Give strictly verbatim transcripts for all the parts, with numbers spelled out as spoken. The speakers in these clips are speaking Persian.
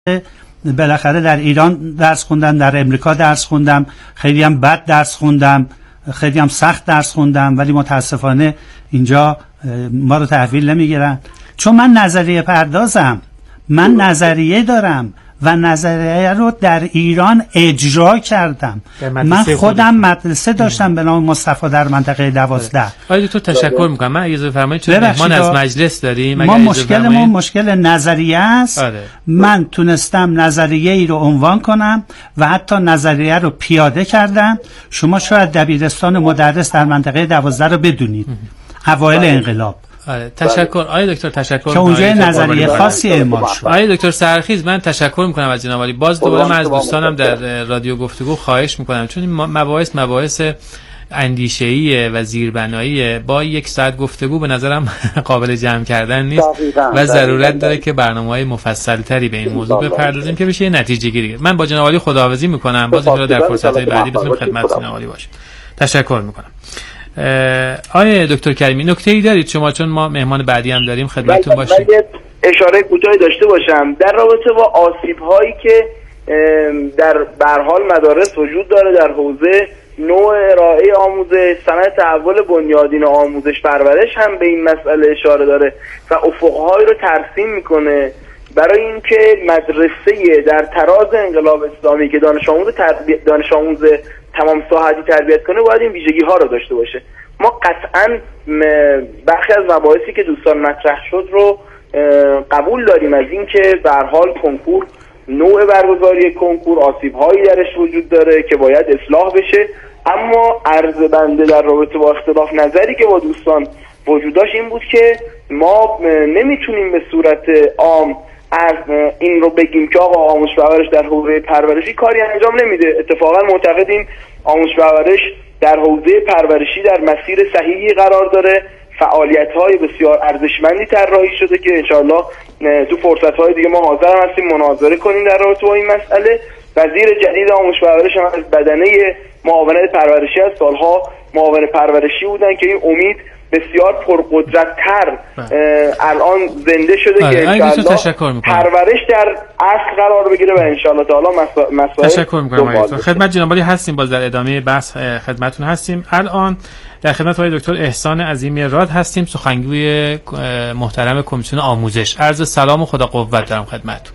بالاخره در ایران درس خوندم، در امریکا درس خوندم، خیلی هم بد درس خوندم، خیلی هم سخت درس خوندم، ولی متاسفانه اینجا ما رو تحویل نمیگیرن. چون من نظریه پردازم، من نظریه دارم و نظریه رو در ایران اجرا کردم. من خودم مدرسه داشتم به نام مصطفی در منطقه دوازده. آقای دکتر تشکر میکنم. من اجازه بفرمایید چون مهمان از مجلس داریم. ما مشکلمون مشکل نظریه است. آره. من تونستم نظریه ای رو عنوان کنم و حتی نظریه رو پیاده کردم. شما شاید دبیرستان مدرس در منطقه دوازده رو بدونید. اوایل انقلاب. آره تشکر آقای دکتر تشکر که اونجا نظریه خاصی اعمال شد. آقای دکتر سرخیز من تشکر میکنم از جناب عالی. باز دوباره من از دوستانم در رادیو گفتگو خواهش میکنم چون این مباحث مباحث اندیشه‌ای و زیربنایی با یک ساعت گفتگو به نظرم قابل جمع کردن نیست و ضرورت داره که برنامه‌های مفصل‌تری به این موضوع بپردازیم که بشه نتیجه گیری. من با جناب عالی خداحافظی میکنم. باز ان در فرصت‌های بعدی بتونیم خدمت جناب عالی باشیم. تشکر میکنم. آقای دکتر کریمی نکته‌ای دارید شما چون ما مهمان بعدی هم داریم خدمتتون باشیم؟ من اشاره کوتاهی داشته باشم در رابطه با آسیب‌هایی که در به هر حال مدارس وجود داره در حوزه نوع ارائه آموزش، سند تحول بنیادین آموزش پرورش هم به این مسئله اشاره داره و افق‌هایی رو ترسیم میکنه برای اینکه مدرسه در تراز انقلاب اسلامی که دانش آموز تربیت دانش آموز تمام ساحتی تربیت کنه باید این ویژگی ها رو داشته باشه. ما قطعا برخی از مباحثی که دوستان مطرح شد رو قبول داریم از اینکه به هر حال کنکور، نوع برگزاری کنکور آسیب‌هایی درش وجود داره که باید اصلاح بشه، اما عرض بنده در رابطه با اختلاف نظری که با دوستان وجود داشت این بود که ما نمیتونیم به صورت عام از این رو بگیم که آقا آموزش پرورش در حوزه پرورشی کاری انجام نمیده. اتفاقا معتقدیم آموزش پرورش در حوزه پرورشی در مسیر صحیحی قرار داره، فعالیت‌های بسیار ارزشمندی طراحی شده که انشاءالله تو فرصت‌های دیگه ما حاضر هستیم مناظره کنیم در رابطه با این مسئله. وزیر جدید آموزش پرورش هم از بدنه معاونت پرورشی از سالها معاون پرورشی بودن که این امید بسیار پرقدرت‌تر الان زنده شده آره. که انشاءالله پرورش در اصل قرار بگیره و انشاءالله تعالی مسائل تشکر می‌کنم. خدمت جناب عالی هستیم، باز در ادامه بحث خدمتتون هستیم. الان در خدمت آقای دکتر احسان عظیمی راد هستیم، سخنگوی محترم کمیسیون آموزش. عرض سلام و خدا قوت دارم خدمتتون.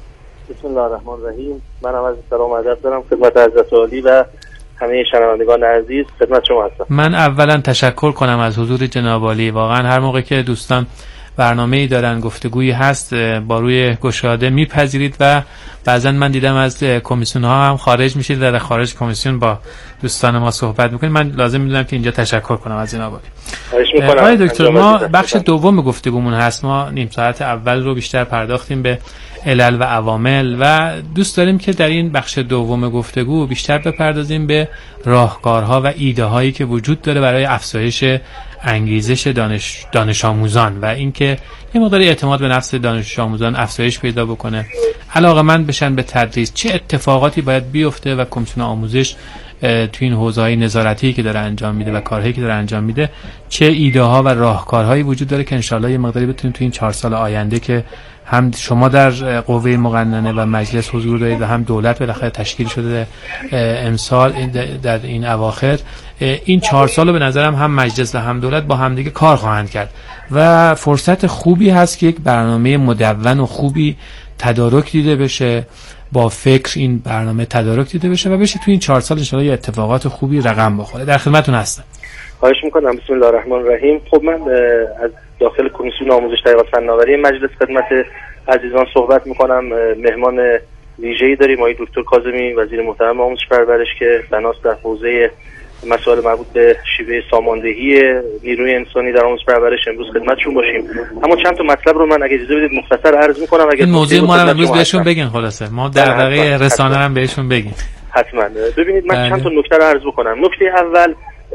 بسم الله الرحمن الرحیم. منم از سلام و ادب دارم خدمت حضرت عالی و همه شنوندگان عزیز. خدمت شما هستم. من اولا تشکر کنم از حضور جناب عالی. واقعا هر موقع که دوستان برنامه‌ای دارن، گفتگویی هست، با روی گشاده میپذیرید و بعضا من دیدم از کمیسیون ها هم خارج میشید و در خارج کمیسیون با دوستان ما صحبت میکنید. من لازم میدونم که اینجا تشکر کنم از جناب عالی. آقای دکتر ما بخش دوم گفتگومون هست. ما نیم ساعت اول رو بیشتر پرداختیم به علل و عوامل و دوست داریم که در این بخش دوم گفتگو بیشتر بپردازیم به راهکارها و ایده هایی که وجود داره برای افزایش انگیزش دانش دانش آموزان و اینکه یه مقدار اعتماد به نفس دانش آموزان افزایش پیدا بکنه، علاقه‌مند بشن به تدریس، چه اتفاقاتی باید بیفته و کمیسیون آموزش تو این حوزه‌های نظارتی که داره انجام میده و کارهایی که داره انجام میده چه ایده ها و راهکارهایی وجود داره که انشالله یه مقداری بتونیم تو این چهار سال آینده که هم شما در قوه مقننه و مجلس حضور دارید و هم دولت بالاخره تشکیل شده امسال در این اواخر، این چهار سال به نظرم هم مجلس و هم دولت با همدیگه کار خواهند کرد و فرصت خوبی هست که یک برنامه مدون و خوبی تدارک دیده بشه، با فکر این برنامه تدارک دیده بشه و بشه تو این چهار سال ان شاء الله اتفاقات خوبی رقم بخوره. در خدمتتون هستم. خواهش میکنم. بسم الله الرحمن الرحیم. خب من از داخل کمیسیون آموزش تحقیقات فناوری مجلس خدمت عزیزان صحبت میکنم. مهمان ویژه‌ای داریم آقای دکتر کاظمی، وزیر محترم آموزش پرورش که بناست در حوزه مسائل مربوط به شیوه ساماندهی نیروی انسانی در آموزش پرورش امروز خدمتشون باشیم. اما چند تا مطلب رو من اگه اجازه بدید مختصر عرض میکنم. اگه این موضوع ما رو امروز بهشون بگین، خلاصه ما در واقع رسانه هم بهشون بگین. حتما. ببینید من بله. چند تا نکته رو عرض بکنم. نکته اول،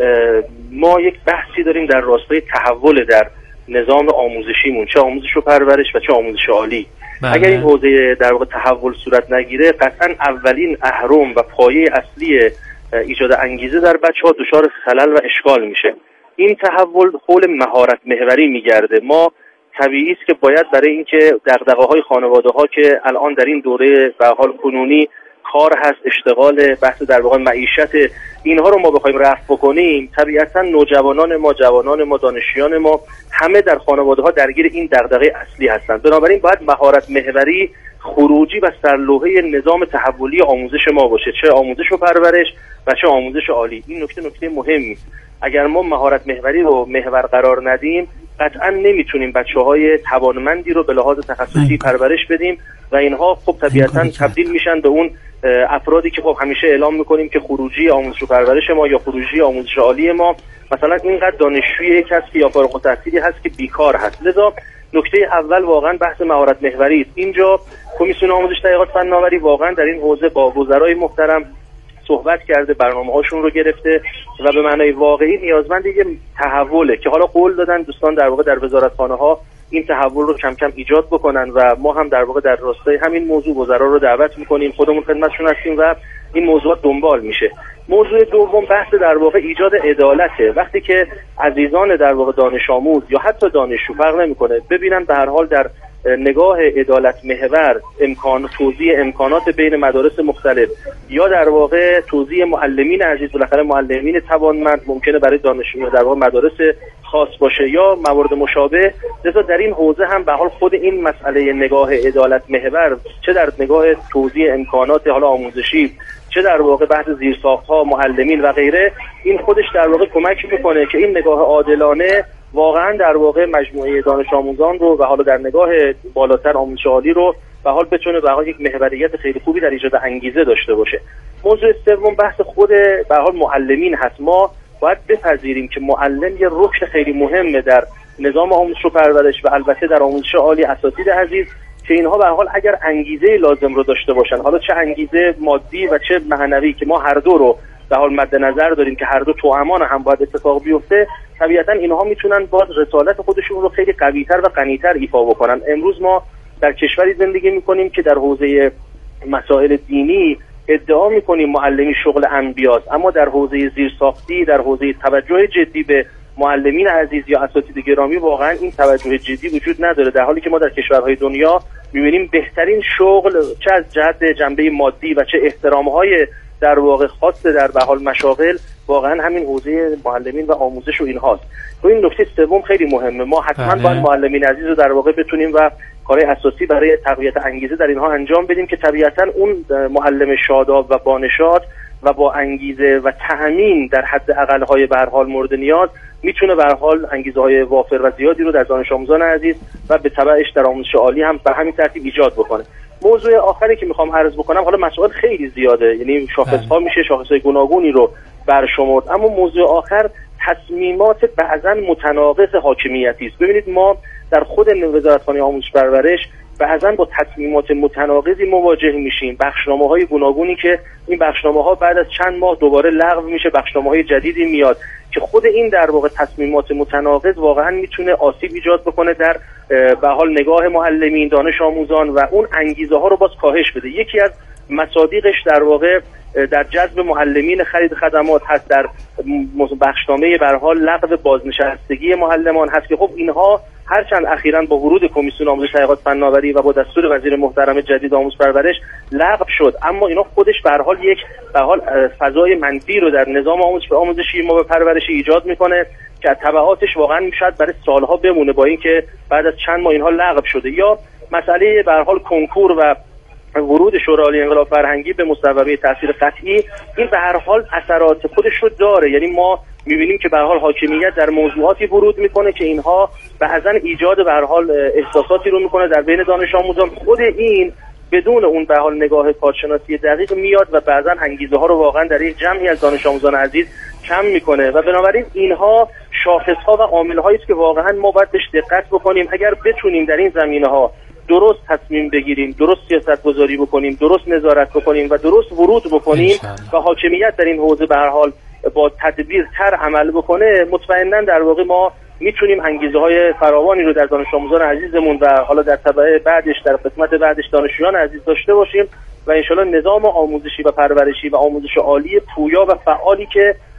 ما یک بحثی داریم در راستای تحول در نظام آموزشیمون، چه آموزش و پرورش و چه آموزش عالی. بله. اگر این حوزه در واقع تحول صورت نگیره قطعا اولین اهرم و پایه اصلی ایجاد انگیزه در بچه‌ها دچار خلل و اشکال میشه. این تحول حول مهارت محوری میگرده. ما طبیعی است که باید برای اینکه دغدغه‌های خانواده‌ها که الان در این دوره به حال کنونی کار هست، اشتغال، بحث در واقع معیشت، اینها رو ما بخوایم رفع بکنیم، طبیعتا نوجوانان ما، جوانان ما، دانشجویان ما همه در خانواده‌ها درگیر این دغدغه اصلی هستند. بنابراین باید مهارت محوری خروجی و سرلوحه نظام تحولی آموزش ما باشه، چه آموزش و پرورش و چه آموزش عالی. این نکته نکته مهمی است. اگر ما مهارت محوری رو محور قرار ندیم، قطعا نمیتونیم بچه‌های توانمندی رو به لحاظ تخصصی پرورش بدیم و اینها خب طبیعتا تبدیل میشن به اون افرادی که خب همیشه اعلام میکنیم که خروجی آموزش و پرورش ما یا خروجی آموزش عالی ما مثلا اینقدر دانشجوی یک هست یا فارغ التحصیلی هست که بیکار هست. لذا نکته اول واقعا بحث مهارت محوری است. اینجا کمیسیون آموزش تحقیقات فناوری واقعا در این حوزه با وزرای محترم صحبت کرده، برنامه‌هاشون رو گرفته و به معنای واقعی نیازمند یه تحوله که حالا قول دادن دوستان در واقع در وزارتخانه‌ها این تحول رو کم کم ایجاد بکنن و ما هم در واقع در راستای همین موضوع وزرا رو دعوت می‌کنیم، خودمون خدمتشون هستیم و این موضوع دنبال میشه. موضوع دوم بحث در واقع ایجاد عدالته. وقتی که عزیزان در واقع دانش آموز یا حتی دانشجو فرق نمی‌کنه ببینن به هر حال در نگاه عدالت محور امکان توزیع امکانات بین مدارس مختلف یا در واقع توزیع معلمین عزیز، بالاخره معلمین توانمند ممکنه برای دانشجویان در واقع مدارس خاص باشه یا موارد مشابه، لذا در این حوزه هم به حال خود این مسئله نگاه عدالت محور چه در نگاه توزیع امکانات حالا آموزشی چه در واقع بحث زیرساخت‌ها، معلمین و غیره، این خودش در واقع کمک میکنه که این نگاه عادلانه واقعا در واقع مجموعه دانش آموزان رو و حالا در نگاه بالاتر آموزش عالی رو به حال بتونه به حال یک محوریت خیلی خوبی در ایجاد انگیزه داشته باشه. موضوع سوم بحث خود به حال معلمین هست. ما باید بپذیریم که معلم یه رکن خیلی مهمه در نظام آموزش و پرورش و البته در آموزش عالی. اساتید عزیز که اینها به هر حال اگر انگیزه لازم رو داشته باشن، حالا چه انگیزه مادی و چه معنوی که ما هر دو رو در حال مد نظر داریم که هر دو توامان هم باید اتفاق بیفته، طبیعتا اینها میتونن باز رسالت خودشون رو خیلی قوی‌تر و غنی‌تر ایفا بکنن. امروز ما در کشوری زندگی میکنیم که در حوزه مسائل دینی ادعا میکنیم معلمی شغل انبیاست، اما در حوزه زیرساختی، در حوزه توجه جدی به معلمین عزیز یا اساتید گرامی واقعا این توجه جدی وجود نداره، در حالی که ما در کشورهای دنیا میبینیم بهترین شغل چه از جهت جنبه مادی و چه احترام‌های در واقع خاص در به حال مشاغل واقعا همین حوزه معلمین و آموزش و اینهاست. تو این نکته سوم خیلی مهمه، ما حتما باید معلمین عزیز رو در واقع بتونیم و کارهای اساسی برای تقویت انگیزه در اینها انجام بدیم که طبیعتا اون معلم شاداب و بانشاد و با انگیزه و تأمین در حد اقل‌های به هر حال مورد نیاز میتونه به هر حال انگیزه‌های وافر و زیادی رو در دانش آموزان عزیز و به تبعش در آموزش عالی هم به همین ترتیب ایجاد بکنه. موضوع آخری که میخوام عرض بکنم، حالا مسائل خیلی زیاده، یعنی شاخص‌ها میشه شاخص‌های گوناگونی رو برشمرد، اما موضوع آخر تصمیمات بعضا متناقض حاکمیتی است. ببینید ما در خود وزارتخانه آموزش پرورش بعضا با تصمیمات متناقضی مواجه میشیم، بخشنامه‌های گوناگونی که این بخشنامه‌ها بعد از چند ماه دوباره لغو میشه، بخشنامه‌های جدیدی میاد که خود این در واقع تصمیمات متناقض واقعا میتونه آسیب ایجاد بکنه در به حال نگاه معلمین، دانش آموزان و اون انگیزه ها رو باز کاهش بده. یکی از مصادیقش در واقع در جذب معلمین خرید خدمات هست، در بخشنامه به هر حال لغو بازنشستگی معلمان هست که خب اینها هرچند اخیراً با ورود کمیسیون آموزش تحقیقات فناوری و با دستور وزیر محترم جدید آموزش پرورش لغو شد، اما اینا خودش به هر حال یک به حال فضای منفی رو در نظام آموزش و آموزشی ما به پرورشی ایجاد میکنه که تبعاتش واقعا شاید برای سالها بمونه با اینکه بعد از چند ماه اینها لغو شده. یا مسئله به هر حال کنکور و ورود شورای عالی انقلاب فرهنگی به مصوبه تاثیر قطعی، این به هر حال اثرات خودش رو داره، یعنی ما می‌بینیم که به هر حال حاکمیت در موضوعاتی ورود میکنه که اینها بعضا ایجاد به هر حال احساساتی رو میکنه در بین دانش آموزان. خود این بدون اون به حال نگاه کارشناسی دقیق میاد و بعضا انگیزه ها رو واقعا در یک جمعی از دانش آموزان عزیز کم میکنه و بنابراین اینها شاخص ها و عامل هایی است که واقعا ما باید بهش دقت بکنیم. اگر بتونیم در این زمینه ها درست تصمیم بگیریم، درست سیاست گذاری بکنیم، درست نظارت بکنیم و درست ورود بکنیم و حاکمیت در این حوزه به هر حال با تدبیر تر عمل بکنه، مطمئنا در واقع ما میتونیم انگیزه های فراوانی رو در دانش آموزان عزیزمون و حالا در طبقه بعدش در قسمت بعدش دانشجویان عزیز داشته باشیم و انشالله نظام آموزشی و پرورشی و آموزش عالی پویا و فعالی که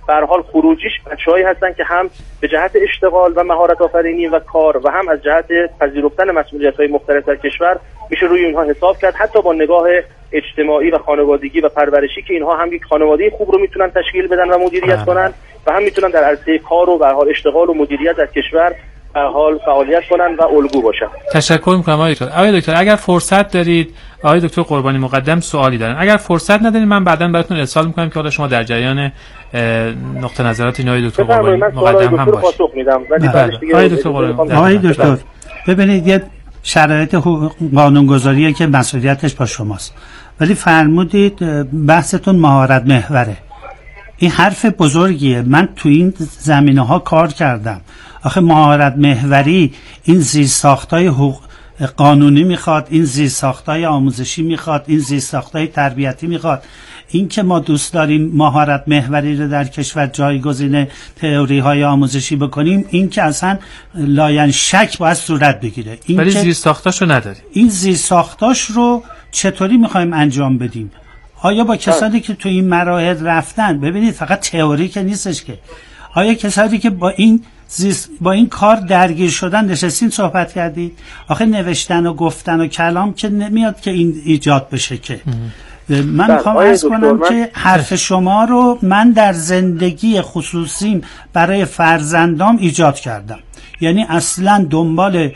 به هر حال خروجیش بچه‌هایی هستن که هم به جهت اشتغال و مهارت آفرینی و کار و هم از جهت پذیرفتن مسئولیت‌های مختلف در کشور میشه روی اینها حساب کرد، حتی با نگاه اجتماعی و خانوادگی و پرورشی که اینها هم یک خانواده خوب رو میتونن تشکیل بدن و مدیریت کنن و هم میتونن در عرصه کار و به هر حال اشتغال و مدیریت در کشور به هر حال فعالیت کنن و الگو باشن. تشکر می‌کنم آقای دکتر. آقای دکتر اگر فرصت دارید، آقای دکتر قربانی مقدم سوالی دارن. اگر فرصت ندارید من بعداً براتون ارسال می‌کنم که حالا شما در جریان نقطه نظرات این آقای دکتر قربانی مقدم هم باشید. آقای دکتر قربانی، آقای دکتر ببینید یه شرایط قانونگذاریه که مسئولیتش با شماست، ولی فرمودید بحثتون مهارت محوره. این حرف بزرگیه. من تو این زمینه‌ها کار کردم. آخه مهارت محوری این زیرساخت‌های حقوق قانونی میخواد، این زیرساخت‌های آموزشی میخواد، این زیرساخت‌های تربیتی میخواد. این که ما دوست داریم مهارت محوری رو در کشور جایگزین تئوری‌های آموزشی بکنیم، این که اصلا لاین شک باید صورت بگیره. این ولی زیرساختاشو نداریم. این زیرساختاش رو چطوری میخوایم انجام بدیم؟ آیا با کسانی که تو این مراحل رفتن، ببینید فقط تئوری که نیستش که، آیا کسانی که با این با این کار درگیر شدن نشستین صحبت کردید؟ آخه نوشتن و گفتن و کلام که نمیاد که این ایجاد بشه که. من میخوام عرض کنم که حرف شما رو من در زندگی خصوصیم برای فرزندام ایجاد کردم. یعنی اصلا دنبال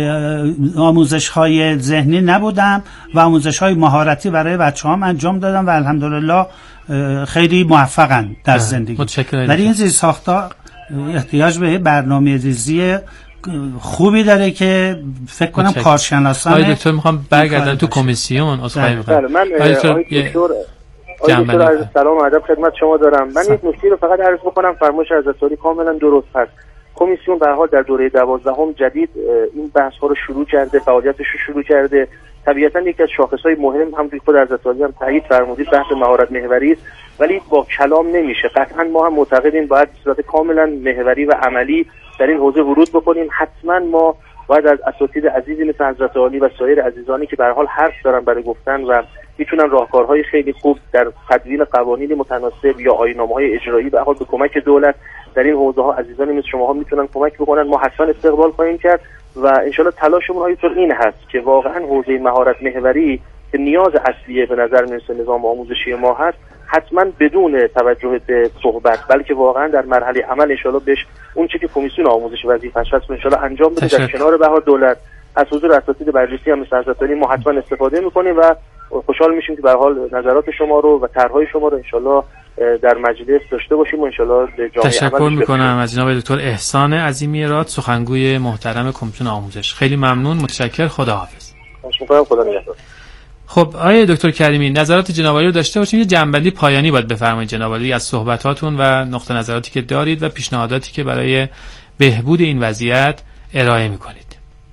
آموزش های ذهنی نبودم و آموزش های مهارتی برای بچه هم انجام دادم و الحمدلله خیلی موفقن در زندگی. ولی این زیرساخت‌ها احتیاج به برنامه ریزی خوبی داره که فکر کنم کارشناسان. آقای دکتر میخوام برگردم تو کمیسیون. اصلا بله من آقای دکتر آقای دکتر عرض سلام و ادب خدمت شما دارم. من یک نکته رو فقط عرض بکنم، فرمایش حضرت عالی کاملا درست هست. کمیسیون به هر حال در دوره دوازدهم جدید این بحث ها رو شروع کرده، فعالیتش رو شروع کرده. طبیعتا یکی از شاخص‌های مهم هم خود حضرت عالی هم تایید فرمودید بحث مهارت محوری است، ولی با کلام نمیشه. قطعا ما هم معتقدیم باید به صورت کاملا محوری و عملی در این حوزه ورود بکنیم. حتما ما باید از اساتید عزیزی مثل حضرت عالی و سایر عزیزانی که به هر حال حرف دارن برای گفتن و میتونن راهکارهای خیلی خوب در تدوین قوانین متناسب یا آیین‌نامه‌های اجرایی به هر حال به کمک دولت در این حوزه ها عزیزانی مثل شما ها میتونن کمک بکنن. ما حتما استقبال خواهیم کرد و انشالله تلاشمون های طور این هست که واقعا حوزه مهارت محوری که نیاز اصلیه به نظر میرسه نظام آموزشی ما هست، حتما بدون توجه به صحبت بلکه واقعا در مرحله عمل انشالله بهش اون چیزی که کمیسیون آموزش وظیفه‌اش هست انشالله انجام بده. در کنار به هر دولت از حضور اساتید برجسته هم مثل حضرت علی ما حتما استفاده میکنیم و خوشحال میشیم که به هر حال نظرات شما رو و طرح‌های شما رو انشالله در مجلس داشته باشیم و انشالله به جامعه تشکر میکنم از جناب دکتر احسان عظیمی راد، سخنگوی محترم کمیسیون آموزش. خیلی ممنون، متشکر، خداحافظ. متشکرم، خدا نگهدار. خب آقای دکتر کریمی، نظرات جناب عالی رو داشته باشیم. یه جنبندی پایانی باید بفرمایید جناب عالی از صحبتاتون و نقطه نظراتی که دارید و پیشنهاداتی که برای بهبود این وضعیت ارائه میکنید.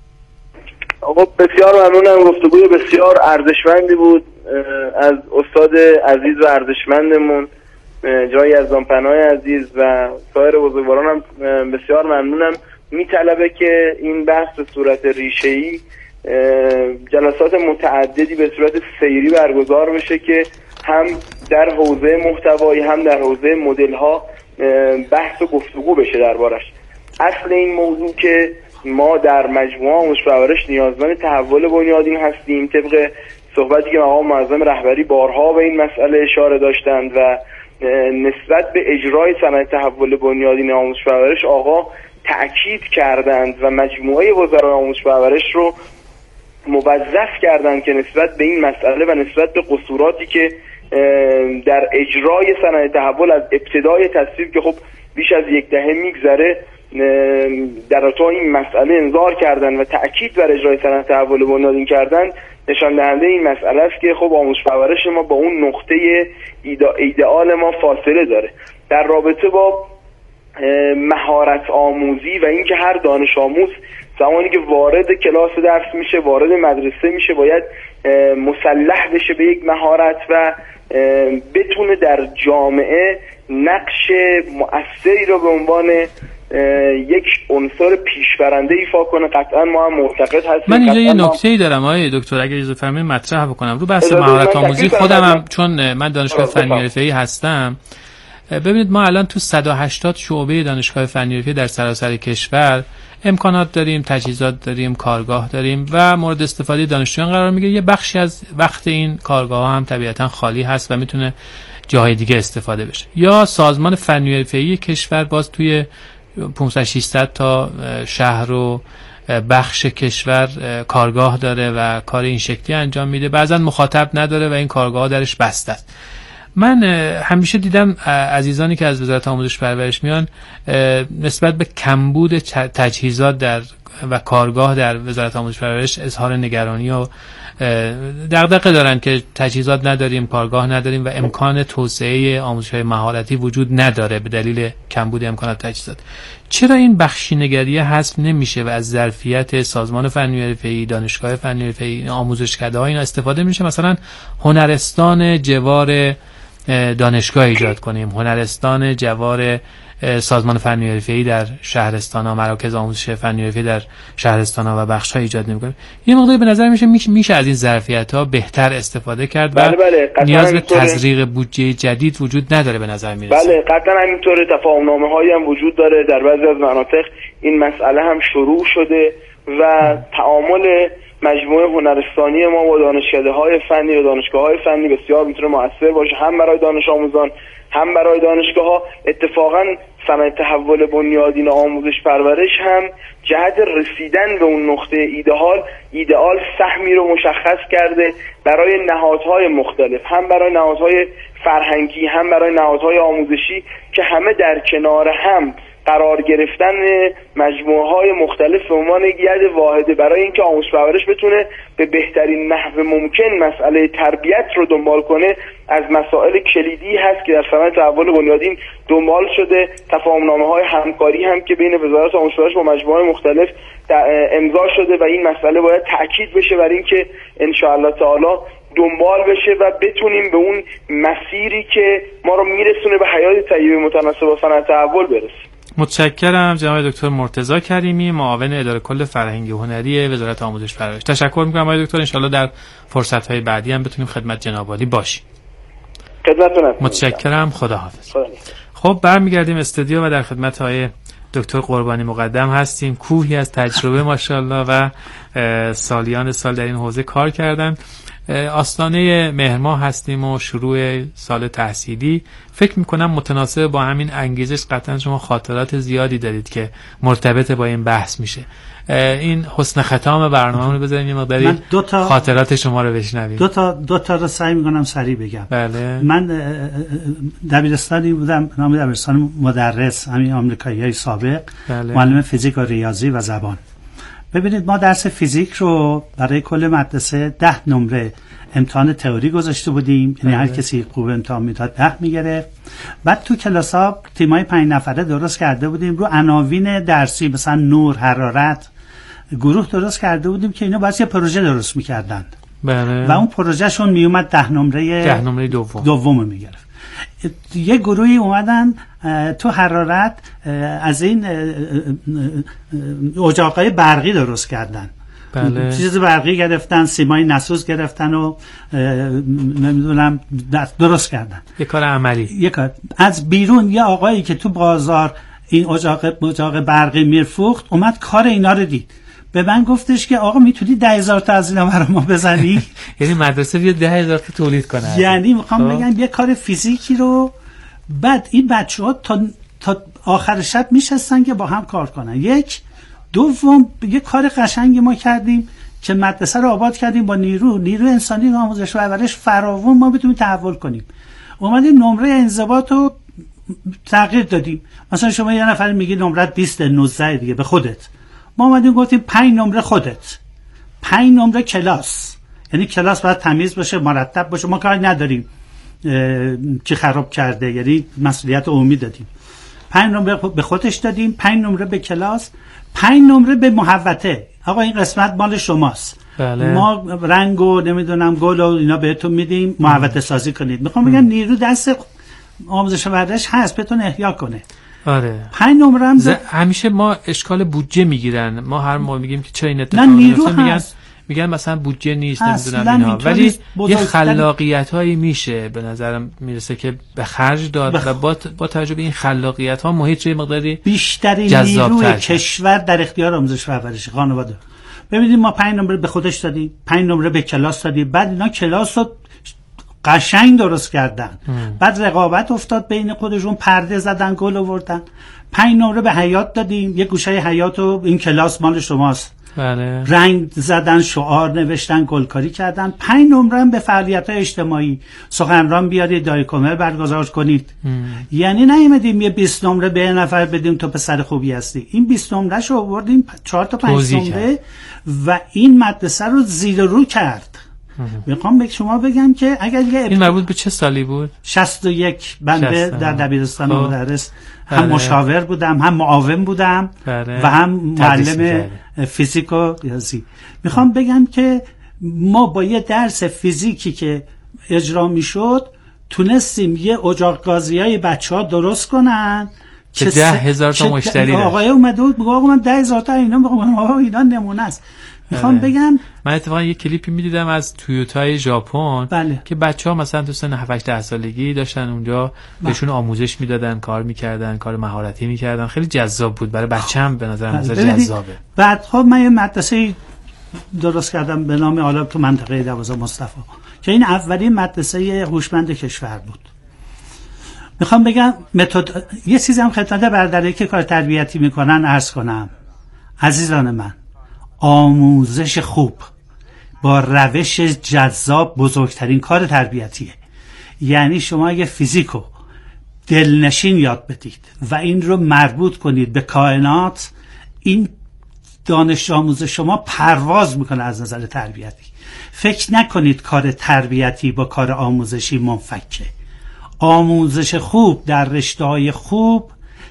آقا بسیار ممنونم، گفتگوی بسیار ارزشمندی بود از استاد عزیز و ارزشمندمون جای از دامپنای عزیز و سایر بزرگواران هم بسیار ممنونم. میطلبه که این بحث به صورت ریشه‌ای جلسات متعددی به صورت سیری برگزار بشه که هم در حوزه محتوایی هم در حوزه مدل‌ها بحث و گفتگو بشه دربارش. اصل این موضوع که ما در مجموعه آموزش و پرورش نیازمند تحول بنیادین هستیم، طبق صحبتی که مقام معظم رهبری بارها به این مسئله اشاره داشتند و نسبت به اجرای صنعت تحول بنیادین آموزش و پرورش آقا تأکید کردند و مجموعه وزرای آموزش و پرورش رو موظف کردند که نسبت به این مسئله و نسبت به قصوراتی که در اجرای صنعت تحول از ابتدای تصویب که خب بیش از یک دهه میگذره در تو این مسئله انذار کردن و تأکید بر اجرای صنعت تحول بنیادین کردن، نشان دهنده این مسئله است که خب آموزش پرورش ما با اون نقطه ایدئال ما فاصله داره. در رابطه با مهارت آموزی و اینکه هر دانش آموز زمانی که وارد کلاس درس میشه، وارد مدرسه میشه، باید مسلح بشه به یک مهارت و بتونه در جامعه نقش مؤثری رو به عنوان یک عنصر پیشبرنده ایفا کنه. قطعا ما هم معتقد هستیم. من اینجا یه نکته‌ای دارم آقای دکتر اگه اجازه فرمایید مطرح بکنم رو بحث مهارت آموزی. خودم هم چون من دانشگاه فنی حرفه‌ای هستم ببینید ما الان تو صد و هشتاد شعبه دانشگاه فنی حرفه‌ای در سراسر کشور امکانات داریم، تجهیزات داریم، کارگاه داریم و مورد استفاده دانشجویان قرار میگیره. یه بخشی از وقت این کارگاه ها هم طبیعتا خالی هست و میتونه جاهای دیگه استفاده بشه. یا سازمان فنی حرفه‌ای کشور باز توی پانصد ششصد تا شهر و بخش کشور کارگاه داره و کار این شکلی انجام میده. بعضا مخاطب نداره و این کارگاه درش بسته است. من همیشه دیدم عزیزانی که از وزارت آموزش پرورش میان نسبت به کمبود تجهیزات در و کارگاه در وزارت آموزش پرورش اظهار نگرانی و دغدغه دارن که تجهیزات نداریم، کارگاه نداریم و امکان توسعه آموزش‌های مهارتی وجود نداره به دلیل کمبود امکانات تجهیزات. چرا این بخشینگری حذف نمیشه و از ظرفیت سازمان فنی حرفه‌ای، دانشگاه فنی حرفه‌ای، آموزشکده‌ها اینا استفاده میشه؟ مثلا هنرستان جوار دانشگاه ایجاد کنیم، هنرستان جوار سازمان فنی حرفه‌ای در شهرستان‌ها، مراکز آموزش فنی حرفه‌ای در شهرستان‌ها و بخش‌ها ایجاد نمی‌کنیم. یه مقداری به نظر میشه میشه از این ظرفیت‌ها بهتر استفاده کرد و بله بله، نیاز به تزریق بودجه جدید وجود نداره به نظر میرسه. بله قطعا همینطوره. تفاهم‌نامه‌هایی هم وجود داره در بعضی از مناطق. این مسئله هم شروع شده و تعامل مجموعه هنرستانی ما با دانشکده‌های فنی و دانشگاه‌های فنی بسیار میتونه مؤثر باشه، هم برای دانش آموزان هم برای دانشگاه‌ها. اتفاقاً صنعت تحول بنیادین آموزش پرورش هم جهت رسیدن به اون نقطه ایدئال ایدئال سهمی رو مشخص کرده برای نهادهای مختلف، هم برای نهادهای فرهنگی هم برای نهادهای آموزشی که همه در کنار هم قرار گرفتن مجموعه های مختلف به عنوان ید واحده برای اینکه آموزش پرورش بتونه به بهترین نحو ممکن مسئله تربیت رو دنبال کنه، از مسائل کلیدی هست که در صنعت تحول بنیادین دنبال شده. تفاهم‌نامه های همکاری هم که بین وزارت آموزش پرورش با مجموعه مختلف امضا شده و این مسئله باید تأکید بشه برای اینکه ان شاء الله تعالی دنبال بشه و بتونیم به اون مسیری که ما رو میرسونه به حیات طیبه متناسب با صنعت تحول برسیم. متشکرم جناب دکتر مرتضی کریمی، معاون اداره کل فرهنگی و هنری وزارت آموزش پرورش. تشکر می‌کنم آقای دکتر، ان شاءالله در فرصت‌های بعدی هم بتونیم خدمت جناب عالی باشیم. خدمتتون هستم. متشکرم، خداحافظ. خب برمیگردیم استودیو و در خدمت آقای دکتر قربانی مقدم هستیم. کوهی از تجربه ماشاءالله و سالیان سال در این حوزه کار کردن. آستانه مهرماه هستیم و شروع سال تحصیلی. فکر میکنم متناسب با همین انگیزش قطعا شما خاطرات زیادی دارید که مرتبط با این بحث میشه. این حسن ختام برنامه رو بذاریم یه مقداری خاطرات شما رو بشنویم. دو تا دو تا رو سعی میکنم سریع بگم. بله. من دبیرستانی بودم، نام دبیرستان مدرس، همین آمریکاییای سابق. بله. معلم فیزیک و ریاضی و زبان. ببینید ما درس فیزیک رو برای کل مدرسه ده نمره امتحان تئوری گذاشته بودیم، یعنی هر کسی خوب امتحان میداد ده میگرفت. بعد تو کلاس‌ها تیمای پنج نفره درست کرده بودیم رو عناوین درسی، مثلا نور، حرارت، گروه درست کرده بودیم که اینا باید یه پروژه درست میکردن. بله. و اون پروژهشون میومد ده نمره ده نمره دوم دوم میگرفت. یه گروهی اومدن تو حرارت از این اجاقای برقی درست کردن. بله. چیز برقی گرفتن، سیمای نسوز گرفتن و نمیدونم درست کردن. یه کار عملی. یه کار از بیرون یه آقایی که تو بازار این اجاق اجاق برقی میرفروخت اومد کار اینا رو دید. به من گفتش که آقا میتونی ده هزار تا از اینا برای ما بزنی؟ یعنی مدرسه بیاد ده هزار تا تولید کنه. یعنی میخوام بگم یه کار فیزیکی رو بعد این بچه‌ها تا تا آخر شب میشستن که با هم کار کنن. یک دوم یه کار قشنگی ما کردیم که مدرسه رو آباد کردیم با نیرو نیرو انسانی و آموزش و پرورش فراوون ما بتونیم تحول کنیم. اومدیم نمره انضباط رو تغییر دادیم. مثلا شما یه نفر میگی نمرت بیست نوزده دیگه به خودت. ما اومدیم گفتیم پنج نمره خودت، پنج نمره کلاس، یعنی کلاس باید تمیز باشه، مرتب باشه، ما کاری نداریم که خراب کرده، یعنی مسئولیت عمومی دادیم. پنج نمره به خودش دادیم، پنج نمره به کلاس، پنج نمره به محوطه. آقا این قسمت مال شماست. بله. ما رنگ و نمیدونم گل و اینا بهتون میدیم، محوطه سازی کنید. میخوام بگم نیرو دست آموزش و پرورش هست بهتون احیا کنه. آره. پنج نمره هم ز... همیشه ما اشکال بودجه میگیرن. ما هر موقع میگیم که چرا این اتفاق میفته میگن میگن مثلا بودجه نیست نمیدونم اینها، ولی یه خلاقیت هایی میشه به نظرم میرسه که به خرج داد بخ... و با, با توجه به این خلاقیت ها محیط چه مقداری بیشترین نیروی کشور در اختیار آموزش و پرورش خانواده. ببینید ما پنج نمره به خودش دادیم، پنج نمره به کلاس دادیم، بعد اینا کلاس رو قشنگ درست کردن ام. بعد رقابت افتاد بین خودشون، پرده زدن، گل آوردن. پنج نمره به حیات دادیم، یه گوشه حیات رو این کلاس مال شماست، بله. رنگ زدن، شعار نوشتن، گلکاری کردن. پنج نمره هم به فعالیت‌های اجتماعی، سخنران بیارید، دایکومر برگزار کنید. ام. یعنی نیومدیم یه بیست نمره به یه نفر بدیم تو پسر خوبی هستی. این بیست نمرهشو آوردیم چهار تا پنج نمره و این مدرسه رو زیر رو کرد. میخوام به شما بگم که اگر یه این مربوط به چه سالی بود؟ شصت و یک. بنده در دبیرستان مدرس هم مشاور بودم، هم معاون بودم بره. و هم معلم فیزیک و ریاضی. میخوام بگم که ما با یه درس فیزیکی که اجرا میشد تونستیم یه اجاق گازیای بچه‌ها درست کنن که ده هزار تا مشتری داشت. آقای اومده بود بگم من ده هزار تا اینا بگم آقا اینا نمونه است. میخوام بگم من اتفاقا یه کلیپی میدیدم از تویوتای ژاپن بله. که بچه‌ها مثلا تو سن هفت هشت ده سالگی داشتن اونجا بهشون آموزش میدادن، کار میکردن، کار مهارتی میکردن. خیلی جذاب بود برای بچه‌م، به نظر من جذابه. بعد خب من یه مدرسه درست کردم به نام عالم تو منطقه دوازده مصطفی که این اولین مدرسه هوشمند کشور بود. میخوام بگم متد یه چیزی هم خدمت برادرایی که کار تربیتی میکنن عرض کنم. عزیزان من، آموزش خوب با روش جذاب بزرگترین کار تربیتیه. یعنی شما اگه فیزیکو دلنشین یاد بدید و این رو مربوط کنید به کائنات، این دانش آموز شما پرواز میکنه از نظر تربیتی. فکر نکنید کار تربیتی با کار آموزشی منفکه. آموزش خوب در رشته‌های خوب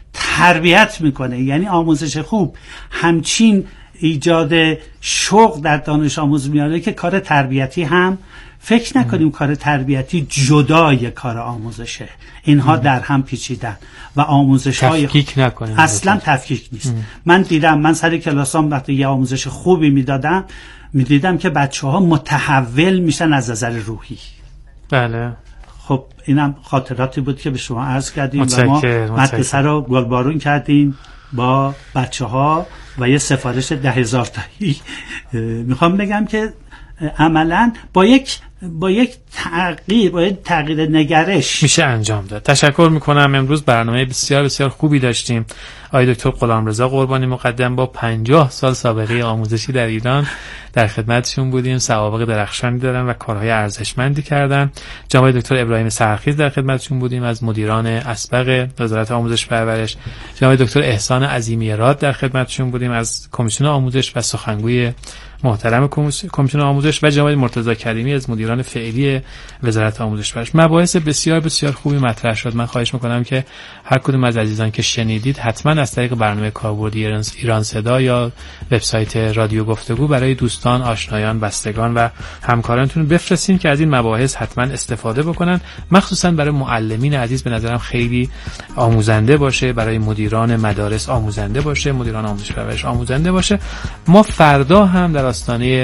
تربیت میکنه. یعنی آموزش خوب همچین ایجاد شوق در دانش آموز میاره که کار تربیتی هم فکر نکنیم کار تربیتی جدای کار آموزشه. اینها ام. در هم پیچیدن و آموزش های تفکیک نکنیم. اصلا تفکیک نیست. ام. من دیدم، من سر کلاسام وقتی یه آموزش خوبی میدادم میدیدم که بچه ها متحول میشن از نظر روحی. بله. خب اینم خاطراتی بود که به شما عرض کردیم و ما مدرسه رو گلبارون کردیم با بچه ها و یه سفارش ده هزار تایی. میخوام بگم که عملا با یک با یک تغییر با یک تغییر نگرش میشه انجام داد. تشکر میکنم. امروز برنامه بسیار بسیار خوبی داشتیم. آقای دکتر غلامرضا قربانی مقدم با پنجاه سال سابقه آموزشی در ایران در خدمتشون بودیم. سوابق درخشانی دارن و کارهای ارزشمندی کردن. جناب دکتر ابراهیم سرخیز در خدمتشون بودیم از مدیران اسبق وزارت آموزش و پرورش. جناب دکتر احسان عظیمی راد در خدمتشون بودیم از کمیسیون آموزش و سخنگوی محترم کمیسیون آموزش و جناب مرتضی کریمی از مدیران فعلی وزارت آموزش و پرورش. مباحث بسیار بسیار خوبی مطرح شد. من خواهش میکنم که هر کدوم از عزیزان که شنیدید حتما از طریق برنامه کاربردی ایران صدا یا وبسایت رادیو گفتگو برای دوستان، آشنایان، بستگان و همکارانتون بفرستین که از این مباحث حتما استفاده بکنن. مخصوصا برای معلمین عزیز به نظرم خیلی آموزنده باشه، برای مدیران مدارس آموزنده باشه، مدیران آموزش و پرورش آموزنده باشه. ما فردا هم در آستانه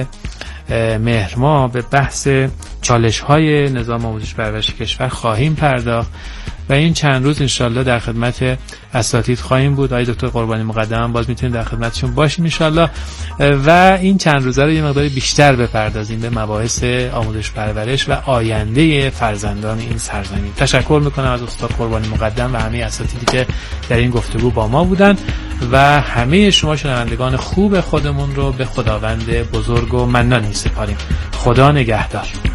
مهر ماه به بحث چالش‌های نظام آموزش و پرورش کشور خواهیم پرداخت و این چند روز انشالله در خدمت اساتید خواهیم بود. آقای دکتر قربانی مقدم باز میتونیم در خدمتشون باشیم انشالله و این چند روزه رو یه مقداری بیشتر بپردازیم به مباحث آموزش پرورش و آینده فرزندان این سرزمین. تشکر میکنم از استاد قربانی مقدم و همه اساتیدی که در این گفتگو با ما بودن و همه شما شنوندگان خوب خودمون رو به خداوند بزرگ و منان میسپاریم. خدا نگهدار.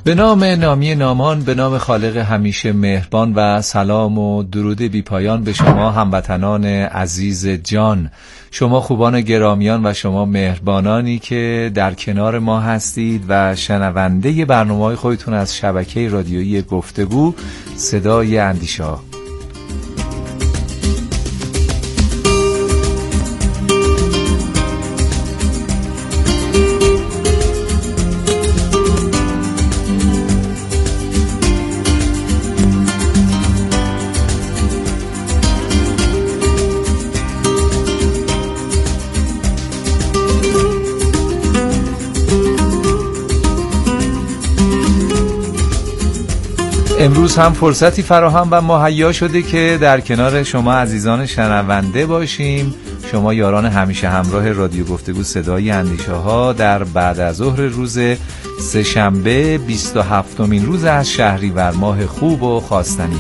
به نام نامی نامان، به نام خالق همیشه مهربان و سلام و درود بی پایان به شما هموطنان عزیز جان، شما خوبان گرامیان و شما مهربانانی که در کنار ما هستید و شنونده برنامه‌های خودتون از شبکه رادیویی گفتگو صدای اندیشه‌ها. امروز هم فرصتی فراهم و مهیا شده که در کنار شما عزیزان شنونده باشیم، شما یاران همیشه همراه رادیو گفتگو صدای اندیشه‌ها در بعد از ظهر روز سه‌شنبه بیست و هفتمین روز از شهریور ماه خوب و خواستنی.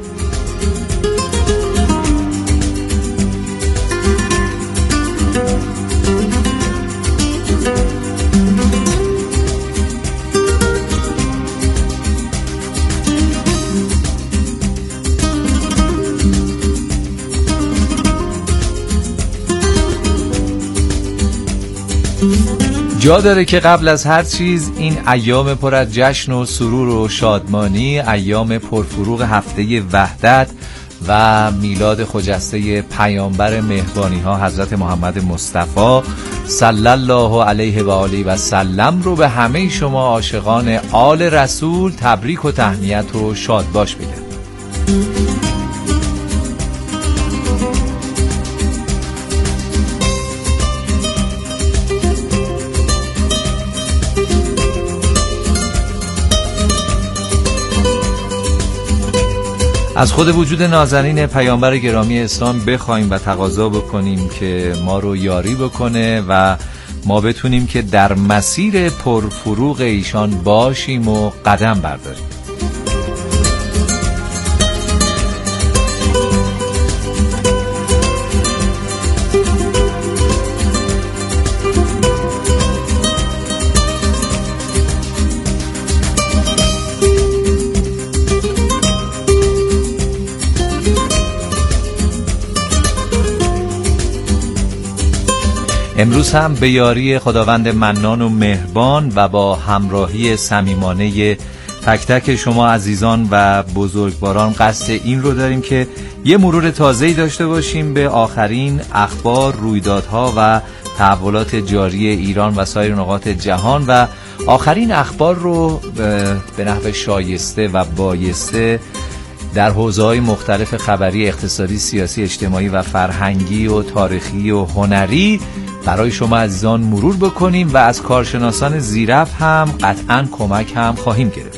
جا داره که قبل از هر چیز این ایام پر از جشن و سرور و شادمانی، ایام پرفروغ هفته وحدت و میلاد خجسته پیامبر مهربانی ها حضرت محمد مصطفی صلی الله علیه و آله و سلم رو به همه شما عاشقان آل رسول تبریک و تهنیت و شادباش بگم. از خود وجود نازنین پیامبر گرامی اسلام بخوایم و تقاضا بکنیم که ما رو یاری بکنه و ما بتونیم که در مسیر پرفروغ ایشان باشیم و قدم برداریم. امروز هم به یاری خداوند منان و مهربان و با همراهی صمیمانه تک تک شما عزیزان و بزرگواران قصد این رو داریم که یه مرور تازه‌ای داشته باشیم به آخرین اخبار، رویدادها و تحولات جاری ایران و سایر نقاط جهان و آخرین اخبار رو به نحو شایسته و بایسته در حوزه‌های مختلف خبری، اقتصادی، سیاسی، اجتماعی و فرهنگی و تاریخی و هنری برای شما عزیزان مرور بکنیم و از کارشناسان زیرف هم قطعاً کمک هم خواهیم گرفت.